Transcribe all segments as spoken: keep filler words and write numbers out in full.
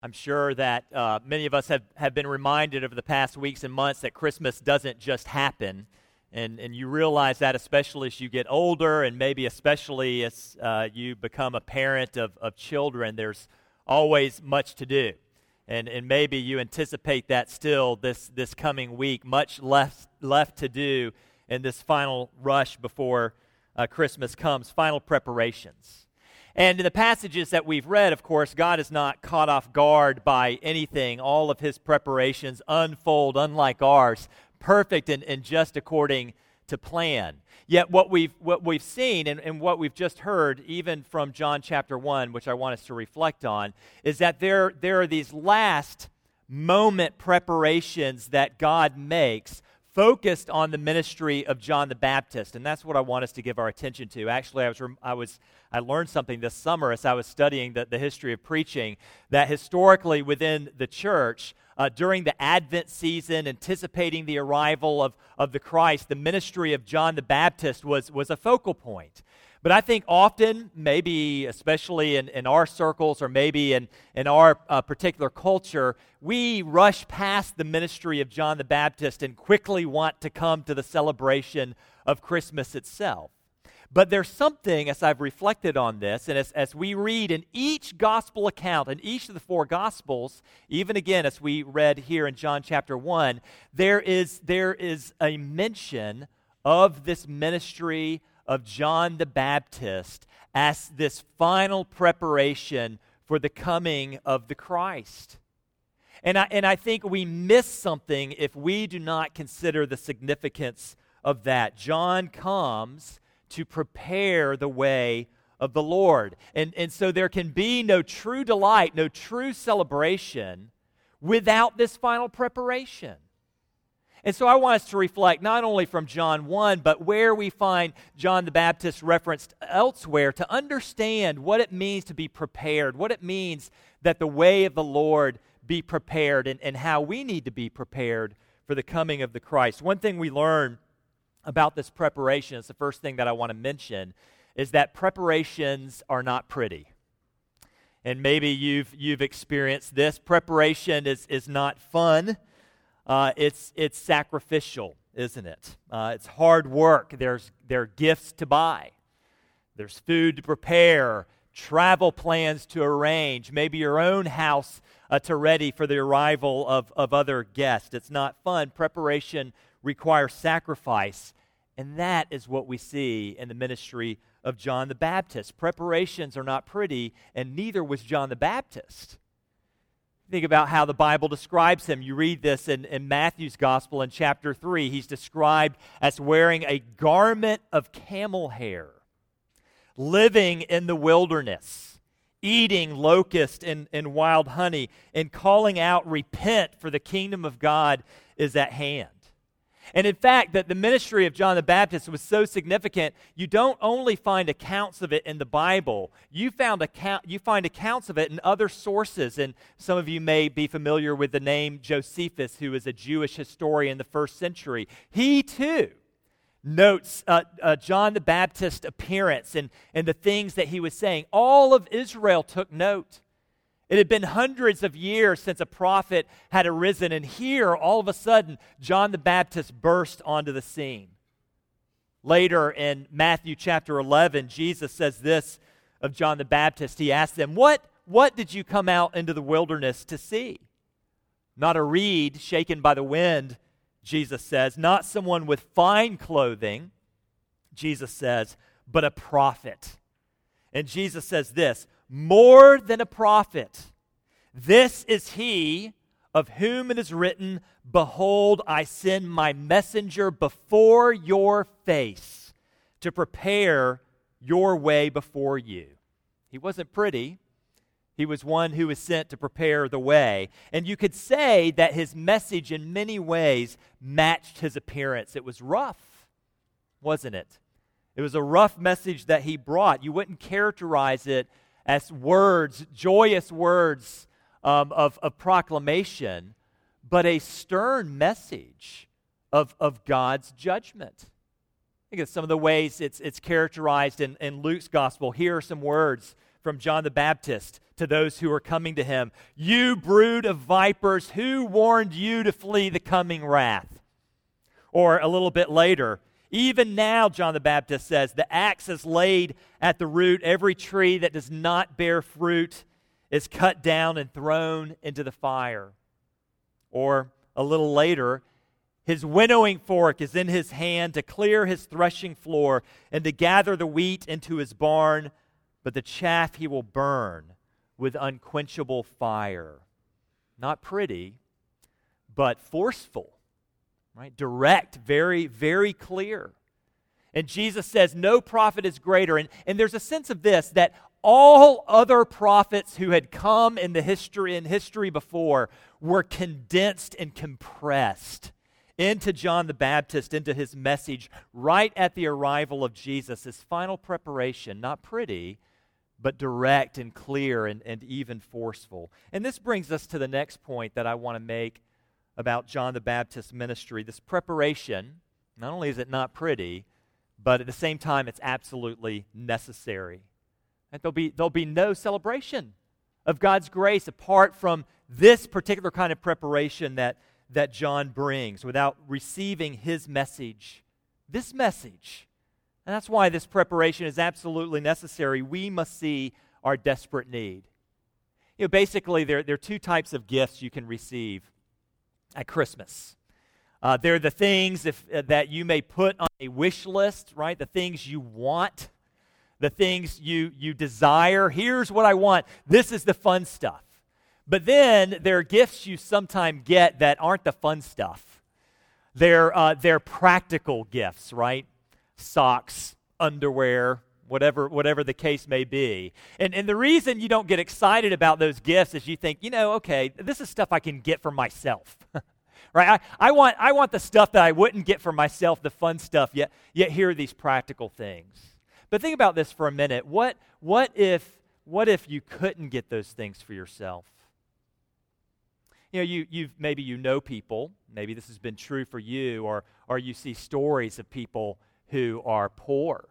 I'm sure that uh, many of us have, have been reminded over the past weeks and months that Christmas doesn't just happen. And, and you realize that especially as you get older and maybe especially as uh, you become a parent of, of children, there's always much to do. And, and maybe you anticipate that still this, this coming week, much left, left to do in this final rush before uh, Christmas comes, final preparations. And in the passages that we've read, of course, God is not caught off guard by anything. All of his preparations unfold, unlike ours, perfect and, and just according to plan. Yet what we've what we've seen and, and what we've just heard, even from John chapter one, which I want us to reflect on, is that there, there are these last moment preparations that God makes focused on the ministry of John the Baptist, and that's what I want us to give our attention to. Actually, I was I was I learned something this summer as I was studying the, the history of preaching, that historically within the church, uh, during the Advent season, anticipating the arrival of, of the Christ, the ministry of John the Baptist was, was a focal point. But I think often, maybe especially in, in our circles or maybe in, in our uh, particular culture, we rush past the ministry of John the Baptist and quickly want to come to the celebration of Christmas itself. But there's something, as I've reflected on this, and as, as we read in each gospel account, in each of the four gospels, even again as we read here in John chapter one, there is, there is a mention of this ministry of John the Baptist as this final preparation for the coming of the Christ. And I, and I think we miss something if we do not consider the significance of that. John comes to prepare the way of the Lord. And, and so there can be no true delight, no true celebration without this final preparation. And so I want us to reflect not only from John one, but where we find John the Baptist referenced elsewhere to understand what it means to be prepared, what it means that the way of the Lord be prepared, and, and how we need to be prepared for the coming of the Christ. One thing we learn about this preparation, is the first thing that I want to mention, is that preparations are not pretty. And maybe you've you've experienced this. Preparation is, is not fun. Uh, it's it's sacrificial, isn't it? Uh, it's hard work. There's there are gifts to buy. There's food to prepare, travel plans to arrange, maybe your own house uh, to ready for the arrival of, of other guests. It's not fun. Preparation requires sacrifice, and that is what we see in the ministry of John the Baptist. Preparations are not pretty, and neither was John the Baptist. Think about how the Bible describes him. You read this in, in Matthew's Gospel in chapter three. He's described as wearing a garment of camel hair, living in the wilderness, eating locust and, and wild honey, and calling out, "Repent, for the kingdom of God is at hand." And in fact, that the ministry of John the Baptist was so significant, you don't only find accounts of it in the Bible, you found account, you find accounts of it in other sources. And some of you may be familiar with the name Josephus, who is a Jewish historian in the first century. He too notes uh, uh, John the Baptist's appearance and, and the things that he was saying. All of Israel took note. It had been hundreds of years since a prophet had arisen, and here, all of a sudden, John the Baptist burst onto the scene. Later in Matthew chapter eleven, Jesus says this of John the Baptist. He asked them, what, what did you come out into the wilderness to see? Not a reed shaken by the wind, Jesus says. Not someone with fine clothing, Jesus says, but a prophet. And Jesus says this, more than a prophet. This is he of whom it is written, "Behold, I send my messenger before your face to prepare your way before you." He wasn't pretty. He was one who was sent to prepare the way. And you could say that his message in many ways matched his appearance. It was rough, wasn't it? It was a rough message that he brought. You wouldn't characterize it as words, joyous words um, of, of proclamation, but a stern message of, of God's judgment. Think of some of the ways it's, it's characterized in, in Luke's gospel. Here are some words from John the Baptist to those who are coming to him. You brood of vipers, who warned you to flee the coming wrath? Or a little bit later, even now, John the Baptist says, the axe is laid at the root. Every tree that does not bear fruit is cut down and thrown into the fire. Or a little later, his winnowing fork is in his hand to clear his threshing floor and to gather the wheat into his barn, but the chaff he will burn with unquenchable fire. Not pretty, but forceful, right? Direct, very, very clear. And Jesus says no prophet is greater. And, and there's a sense of this, that all other prophets who had come in the history in history before were condensed and compressed into John the Baptist, into his message right at the arrival of Jesus, his final preparation. Not pretty, but direct and clear and, and even forceful. And this brings us to the next point that I want to make about John the Baptist's ministry. This preparation, not only is it not pretty, but at the same time it's absolutely necessary. And there'll be, there'll be no celebration of God's grace apart from this particular kind of preparation that, that John brings without receiving his message. This message. And that's why this preparation is absolutely necessary. We must see our desperate need. You know, basically, there, there are two types of gifts you can receive at Christmas. Uh, they're the things if, uh, that you may put on a wish list, right? The things you want, the things you, you desire. Here's what I want. This is the fun stuff. But then there are gifts you sometimes get that aren't the fun stuff. They're, uh, they're practical gifts, right? Socks, underwear, whatever whatever the case may be. And, and the reason you don't get excited about those gifts is you think, you know, okay, this is stuff I can get for myself. Right? I, I want I want the stuff that I wouldn't get for myself, the fun stuff, yet yet here are these practical things. But think about this for a minute. What what if what if you couldn't get those things for yourself? You know, you you've maybe you know people, maybe this has been true for you, or or you see stories of people who are poor,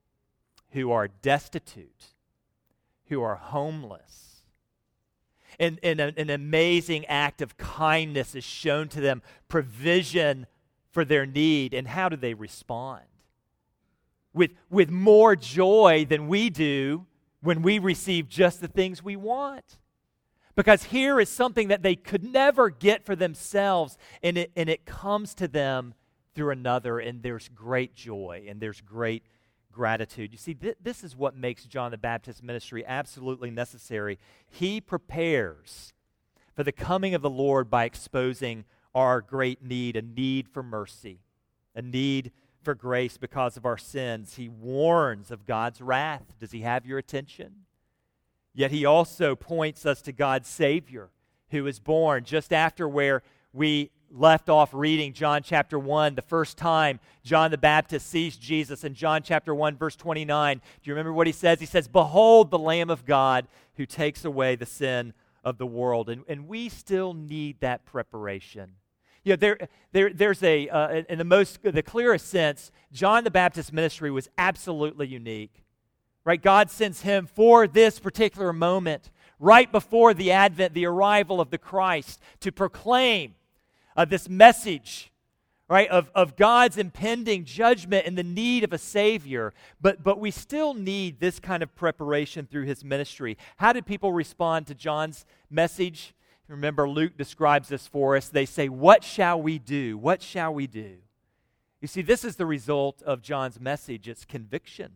who are destitute, who are homeless. And, and a, an amazing act of kindness is shown to them, provision for their need, and how do they respond? With, with more joy than we do when we receive just the things we want. Because here is something that they could never get for themselves, and it, and it comes to them through another, and there's great joy, and there's great gratitude. You see, th- this is what makes John the Baptist's ministry absolutely necessary. He prepares for the coming of the Lord by exposing our great need, a need for mercy, a need for grace because of our sins. He warns of God's wrath. Does he have your attention? Yet he also points us to God's Savior, who is born just after where we left off reading John chapter one, the first time John the Baptist sees Jesus in John chapter one, verse twenty-nine. Do you remember what he says? He says, "Behold the Lamb of God who takes away the sin of the world." And, and we still need that preparation. You know, there, there, there's a, uh, in the most, the clearest sense, John the Baptist's ministry was absolutely unique. Right? God sends him for this particular moment, right before the advent, the arrival of the Christ, to proclaim Uh, this message, right, of, of God's impending judgment and the need of a Savior. But, but we still need this kind of preparation through his ministry. How did people respond to John's message? Remember, Luke describes this for us. They say, "What shall we do? What shall we do?" You see, this is the result of John's message. It's conviction.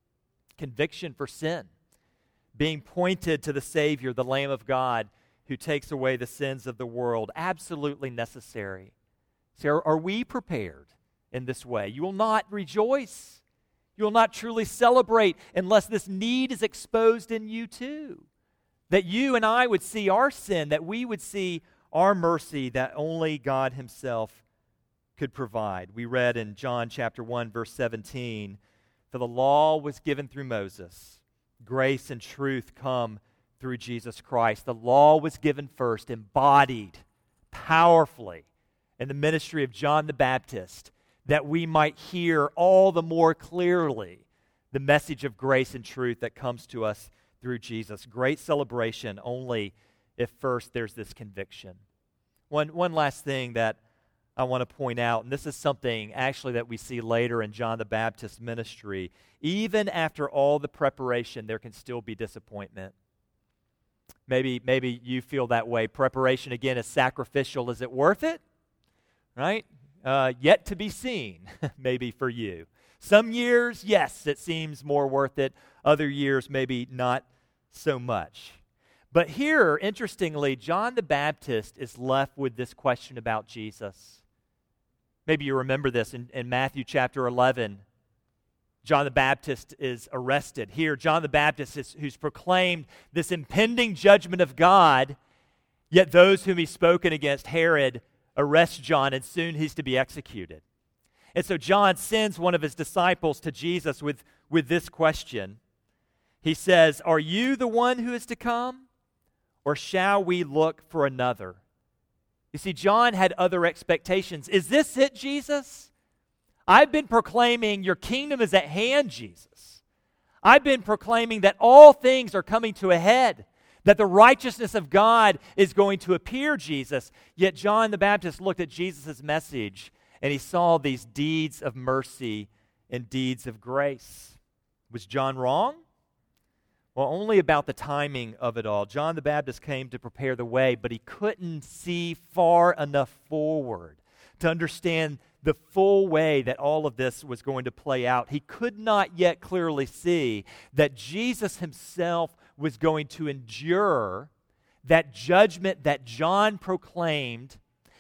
Conviction for sin. Being pointed to the Savior, the Lamb of God, who takes away the sins of the world. Absolutely necessary. So are, are we prepared in this way? You will not rejoice. You will not truly celebrate unless this need is exposed in you too. That you and I would see our sin, that we would see our mercy that only God himself could provide. We read in John chapter one, verse seventeen, "For the law was given through Moses. Grace and truth come through Jesus Christ." The law was given first, embodied powerfully in the ministry of John the Baptist, that we might hear all the more clearly the message of grace and truth that comes to us through Jesus. Great celebration, only if first there's this conviction. One, one last thing that I want to point out, and this is something actually that we see later in John the Baptist's ministry. Even after all the preparation, there can still be disappointment. Maybe, maybe you feel that way. Preparation, again, is sacrificial. Is it worth it? Right? Uh, yet to be seen, maybe for you. Some years, yes, it seems more worth it. Other years, maybe not so much. But here, interestingly, John the Baptist is left with this question about Jesus. Maybe you remember this in, in Matthew chapter eleven. John the Baptist is arrested. Here, John the Baptist is who's proclaimed this impending judgment of God, yet those whom he's spoken against, Herod, arrest John, and soon he's to be executed. And so John sends one of his disciples to Jesus with, with this question. He says, "Are you the one who is to come, or shall we look for another?" You see, John had other expectations. Is this it, Jesus? I've been proclaiming your kingdom is at hand, Jesus. I've been proclaiming that all things are coming to a head, that the righteousness of God is going to appear, Jesus. Yet John the Baptist looked at Jesus' message and he saw these deeds of mercy and deeds of grace. Was John wrong? Well, only about the timing of it all. John the Baptist came to prepare the way, but he couldn't see far enough forward to understand the full way that all of this was going to play out. He could not yet clearly see that Jesus himself was going to endure that judgment that John proclaimed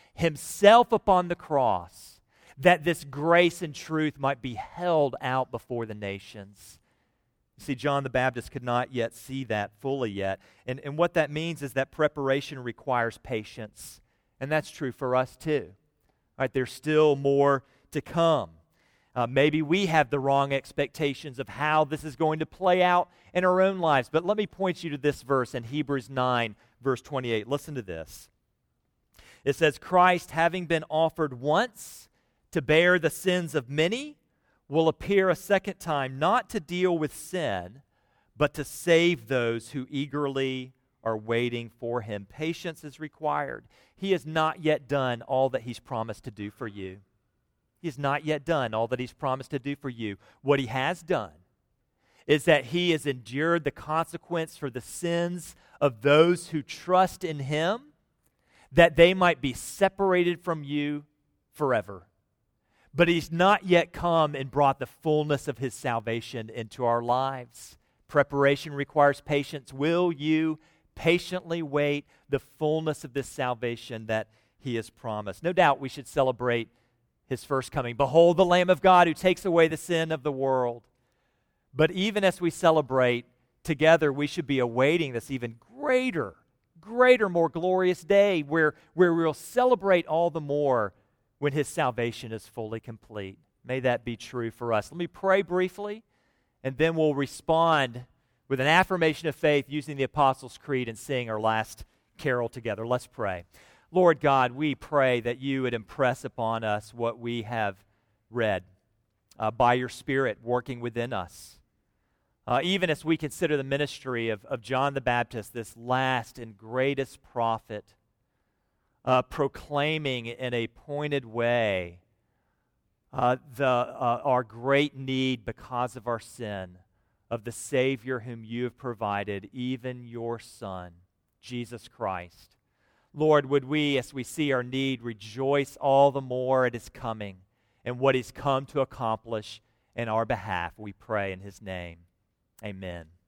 himself upon the cross, that this grace and truth might be held out before the nations. See, John the Baptist could not yet see that fully yet. And, and what that means is that preparation requires patience. And that's true for us too. Right? There's still more to come. Uh, maybe we have the wrong expectations of how this is going to play out in our own lives. But let me point you to this verse in Hebrews nine, verse twenty-eight. Listen to this. It says, "Christ, having been offered once to bear the sins of many, will appear a second time, not to deal with sin, but to save those who eagerly are waiting for him." Patience is required. He has not yet done all that he's promised to do for you. He has not yet done all that he's promised to do for you. What he has done is that he has endured the consequence for the sins of those who trust in him, that they might be separated from you forever. But he's not yet come and brought the fullness of his salvation into our lives. Preparation requires patience. Will you patiently wait the fullness of this salvation that he has promised? No doubt we should celebrate his first coming. Behold the Lamb of God who takes away the sin of the world. But even as we celebrate together, we should be awaiting this even greater, greater, more glorious day where, where we'll celebrate all the more when his salvation is fully complete. May that be true for us. Let me pray briefly, and then we'll respond with an affirmation of faith using the Apostles' Creed and sing our last carol together. Let's pray. Lord God, we pray that you would impress upon us what we have read uh, by your Spirit working within us. Uh, even as we consider the ministry of, of John the Baptist, this last and greatest prophet, Uh, proclaiming in a pointed way uh, the uh, our great need because of our sin of the Savior whom you have provided, even your Son, Jesus Christ. Lord, would we, as we see our need, rejoice all the more at his coming and what he's come to accomplish in our behalf. We pray in his name. Amen.